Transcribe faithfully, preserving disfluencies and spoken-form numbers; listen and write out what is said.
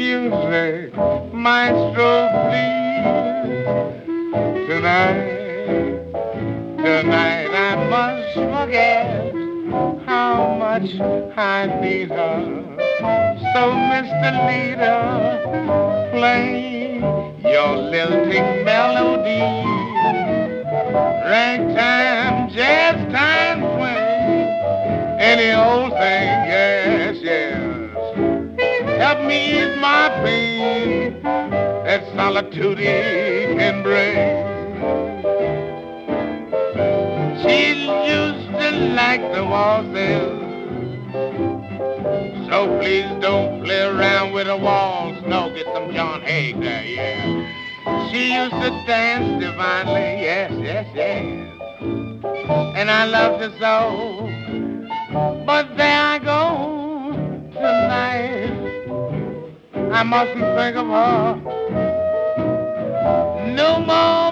music, maestro, please. Tonight, tonight I must forget how much I need her. So, Mister Leader, play your lilting melody. Ragtime, jazz time, swing, any old thing, yes, yes. Help me ease my pain that solitude can bring. She used to like the waltzes, so please don't play around with the walls. No, get some John Hague there, yeah. She used to dance divinely, yes, yes, yes. And I loved her so. But there I go tonight. I mustn't think of her no more.